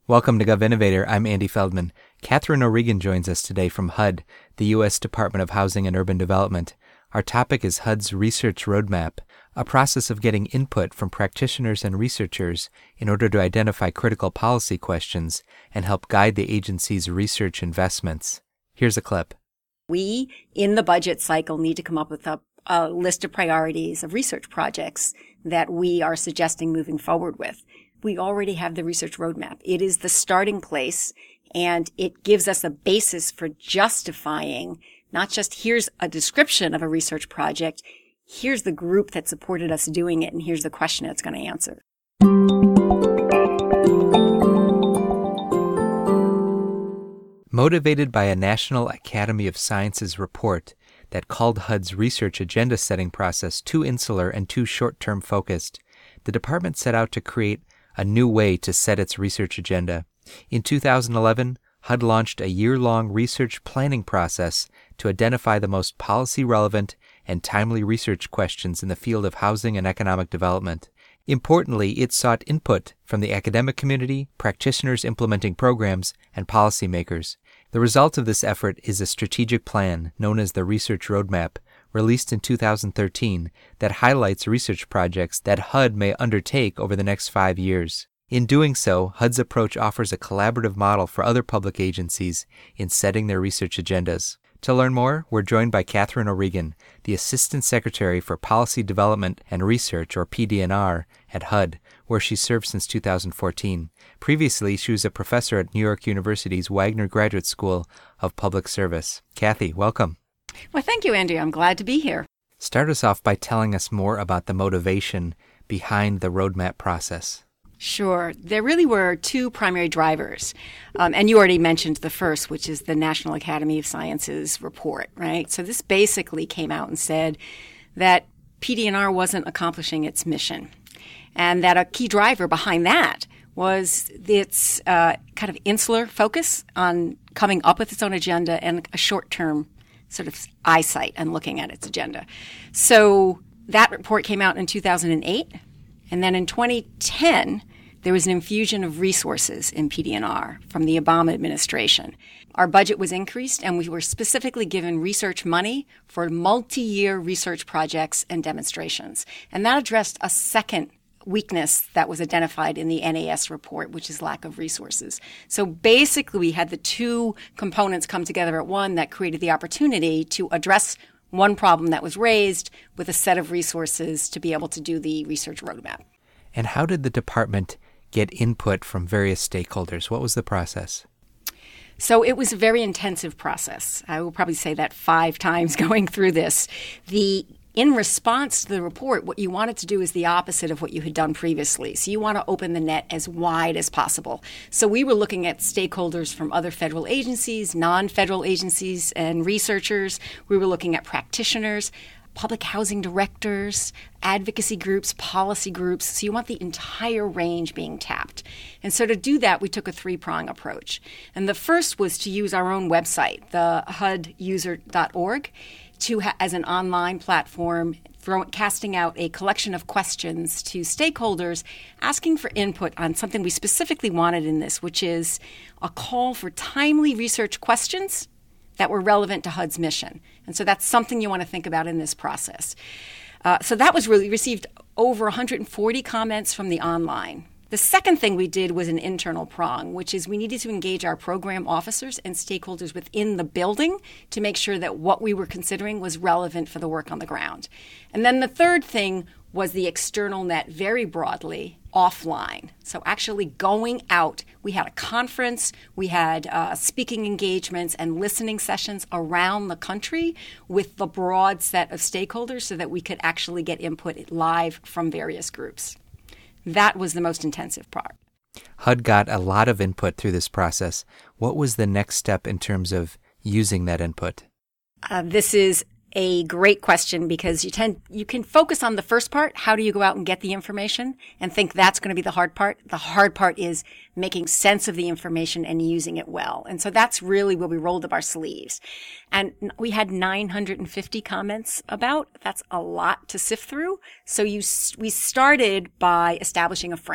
Welcome to GovInnovator. I'm Andy Feldman. Catherine O'Regan joins us today from HUD, the U.S. Department of Housing and Urban Development. Our topic is HUD's Research Roadmap, a process of getting input from practitioners and researchers in order to identify critical policy questions and help guide the agency's research investments. Here's a clip. We, in the budget cycle, need to come up with a list of priorities of research projects that we are suggesting moving forward with. We already have the research roadmap. It is the starting place, and it gives us a basis for justifying not just here's a description of a research project, here's the group that supported us doing it, and here's the question it's going to answer. Motivated by a National Academy of Sciences report that called HUD's research agenda setting process too insular and too short-term focused, the department set out to create a new way to set its research agenda. In 2011, HUD launched a year-long research planning process to identify the most policy-relevant and timely research questions in the field of housing and economic development. Importantly, it sought input from the academic community, practitioners implementing programs, and policymakers. The result of this effort is a strategic plan known as the Research Roadmap, released in 2013, that highlights research projects that HUD may undertake over the next 5 years. In doing so, HUD's approach offers a collaborative model for other public agencies in setting their research agendas. To learn more, we're joined by Catherine O'Regan, the Assistant Secretary for Policy Development and Research, or PD&R, at HUD, where she served since 2014. Previously, she was a professor at New York University's Wagner Graduate School of Public Service. Kathy, welcome. Well, thank you, Andy. I'm glad to be here. Start us off by telling us more about the motivation behind the roadmap process. Sure. There really were two primary drivers. And you already mentioned the first, which is the National Academy of Sciences report, right? So this basically came out and said that PD&R wasn't accomplishing its mission. And that a key driver behind that was its kind of insular focus on coming up with its own agenda and a short-term sort of eyesight and looking at its agenda. So that report came out in 2008. And then in 2010, there was an infusion of resources in PD&R from the Obama administration. Our budget was increased, and we were specifically given research money for multi-year research projects and demonstrations. And that addressed a second weakness that was identified in the NAS report, which is lack of resources. So basically, we had the two components come together at one that created the opportunity to address one problem that was raised with a set of resources to be able to do the research roadmap. And how did the department get input from various stakeholders? What was the process? So it was a very intensive process. I will probably say that 5 times going through this. In response to the report, what you wanted to do is the opposite of what you had done previously. So you want to open the net as wide as possible. So we were looking at stakeholders from other federal agencies, non-federal agencies, and researchers. We were looking at practitioners, public housing directors, advocacy groups, policy groups. So you want the entire range being tapped. And so to do that, we took a 3-prong approach. And the first was to use our own website, the huduser.org, as an online platform, casting out a collection of questions to stakeholders, asking for input on something we specifically wanted in this, which is a call for timely research questions that were relevant to HUD's mission. And so that's something you want to think about in this process. So that was really received over 140 comments from the online. The second thing we did was an internal prong, which is we needed to engage our program officers and stakeholders within the building to make sure that what we were considering was relevant for the work on the ground. And then the third thing was the external net very broadly offline. So actually going out, we had a conference, we had speaking engagements and listening sessions around the country with the broad set of stakeholders so that we could actually get input live from various groups. That was the most intensive part. HUD got a lot of input through this process. What was the next step in terms of using that input? This is a great question because you can focus on the first part, how do you go out and get the information, and think that's going to be the hard part. The hard part is making sense of the information and using it well. And so that's really where we rolled up our sleeves. And we had 950 comments about. That's a lot to sift through. So we started by establishing a frame.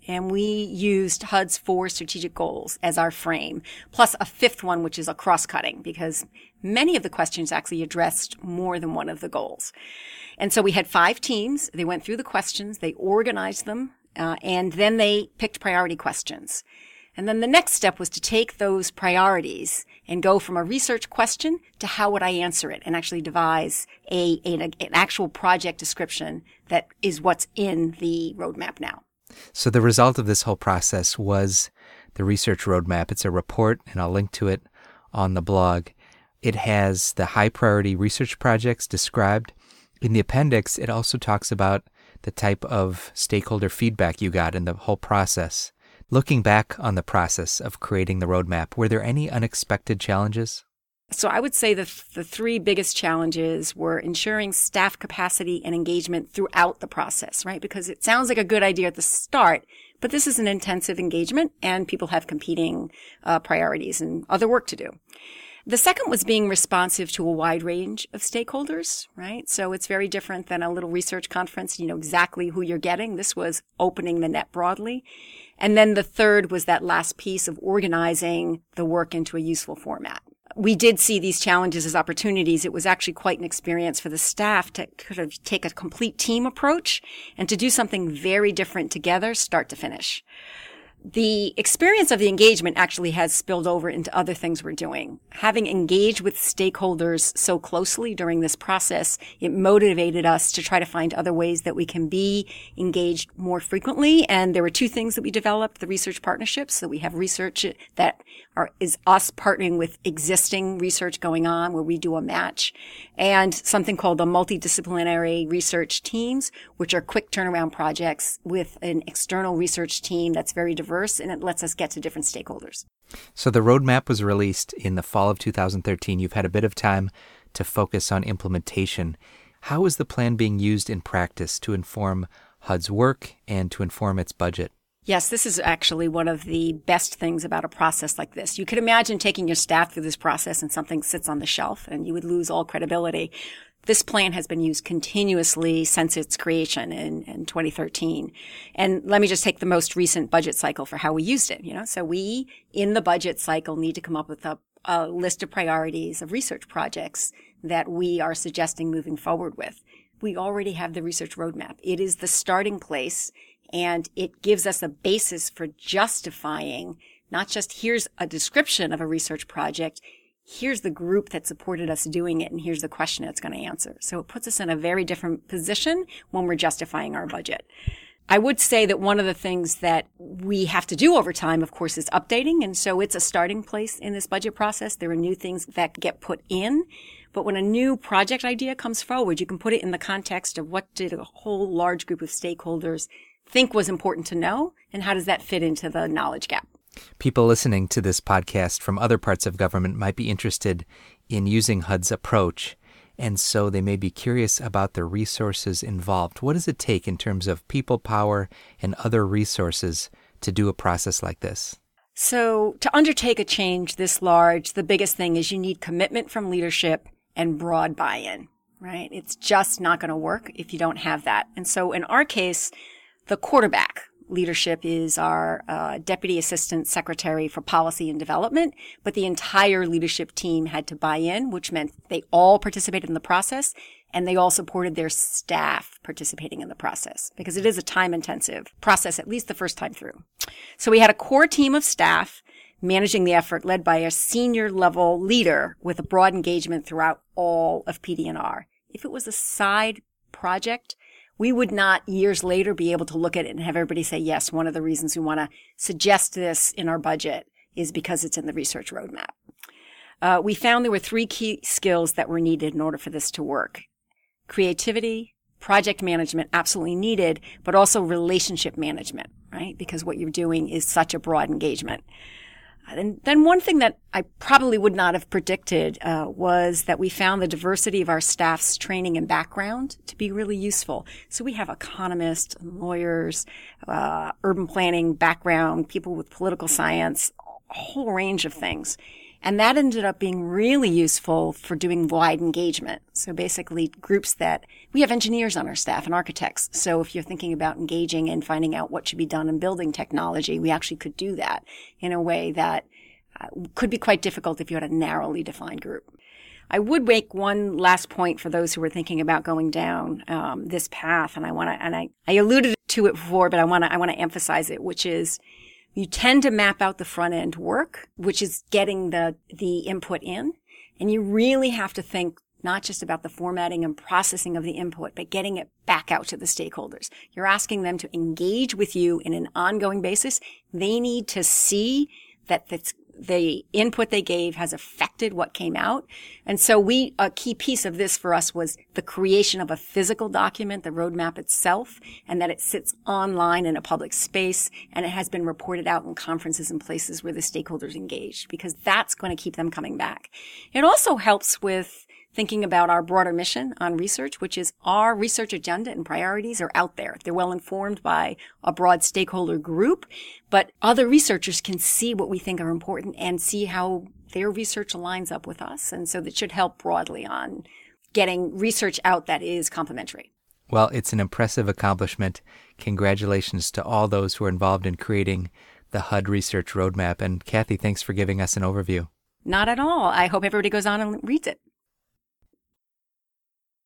and we used HUD's 4 strategic goals as our frame, plus a 5th one, which is a cross-cutting, because many of the questions actually addressed more than one of the goals. And so we had 5 teams. They went through the questions, they organized them, and then they picked priority questions. And then the next step was to take those priorities and go from a research question to how would I answer it, and actually devise an actual project description that is what's in the roadmap now. So the result of this whole process was the research roadmap. It's a report, and I'll link to it on the blog. It has the high priority research projects described. In the appendix, it also talks about the type of stakeholder feedback you got in the whole process. Looking back on the process of creating the roadmap, were there any unexpected challenges? So I would say the 3 biggest challenges were ensuring staff capacity and engagement throughout the process, right? Because it sounds like a good idea at the start, but this is an intensive engagement and people have competing priorities and other work to do. The second was being responsive to a wide range of stakeholders, right? So it's very different than a little research conference. You know exactly who you're getting. This was opening the net broadly. And then the third was that last piece of organizing the work into a useful format. We did see these challenges as opportunities. It was actually quite an experience for the staff to kind of take a complete team approach and to do something very different together, start to finish. The experience of the engagement actually has spilled over into other things we're doing. Having engaged with stakeholders so closely during this process, it motivated us to try to find other ways that we can be engaged more frequently. And there were 2 things that we developed: the research partnerships. So we have research that is us partnering with existing research going on where we do a match, and something called the multidisciplinary research teams, which are quick turnaround projects with an external research team that's very diverse, and it lets us get to different stakeholders. So the roadmap was released in the fall of 2013. You've had a bit of time to focus on implementation. How is the plan being used in practice to inform HUD's work and to inform its budget? Yes, this is actually one of the best things about a process like this. You could imagine taking your staff through this process and something sits on the shelf and you would lose all credibility. This plan has been used continuously since its creation in 2013. And let me just take the most recent budget cycle for how we used it. So we, in the budget cycle, need to come up with a list of priorities of research projects that we are suggesting moving forward with. We already have the research roadmap. It is the starting place, and it gives us a basis for justifying not just here's a description of a research project, here's the group that supported us doing it, and here's the question it's going to answer. So it puts us in a very different position when we're justifying our budget. I would say that one of the things that we have to do over time, of course, is updating. And so it's a starting place in this budget process. There are new things that get put in. But when a new project idea comes forward, you can put it in the context of what did a whole large group of stakeholders think was important to know, and how does that fit into the knowledge gap? People listening to this podcast from other parts of government might be interested in using HUD's approach, and so they may be curious about the resources involved. What does it take in terms of people power and other resources to do a process like this? So to undertake a change this large, the biggest thing is you need commitment from leadership and broad buy-in, right? It's just not going to work if you don't have that. And so in our case, the quarterback leadership is our Deputy Assistant Secretary for Policy and Development, but the entire leadership team had to buy in, which meant they all participated in the process, and they all supported their staff participating in the process, because it is a time-intensive process, at least the first time through. So we had a core team of staff managing the effort led by a senior-level leader with a broad engagement throughout all of PD&R. If it was a side project, we would not years later be able to look at it and have everybody say, yes, one of the reasons we want to suggest this in our budget is because it's in the research roadmap. We found there were 3 key skills that were needed in order for this to work. Creativity, project management, absolutely needed, but also relationship management, right? Because what you're doing is such a broad engagement. And then one thing that I probably would not have predicted was that we found the diversity of our staff's training and background to be really useful. So we have economists, lawyers, urban planning background, people with political science, a whole range of things. And that ended up being really useful for doing wide engagement. So basically groups that we have engineers on our staff and architects. So if you're thinking about engaging and finding out what should be done in building technology, we actually could do that in a way that could be quite difficult if you had a narrowly defined group. I would make one last point for those who were thinking about going down this path, and I alluded to it before, but I want to emphasize it, which is you tend to map out the front end work, which is getting the input in, and you really have to think not just about the formatting and processing of the input, but getting it back out to the stakeholders. You're asking them to engage with you in an ongoing basis. They need to see that the input they gave has affected what came out. And so a key piece of this for us was the creation of a physical document, the roadmap itself, and that it sits online in a public space, and it has been reported out in conferences and places where the stakeholders engaged, because that's going to keep them coming back. It also helps with thinking about our broader mission on research, which is our research agenda and priorities are out there. They're well informed by a broad stakeholder group, but other researchers can see what we think are important and see how their research aligns up with us. And so that should help broadly on getting research out that is complementary. Well, it's an impressive accomplishment. Congratulations to all those who are involved in creating the HUD Research Roadmap. And Kathy, thanks for giving us an overview. Not at all. I hope everybody goes on and reads it.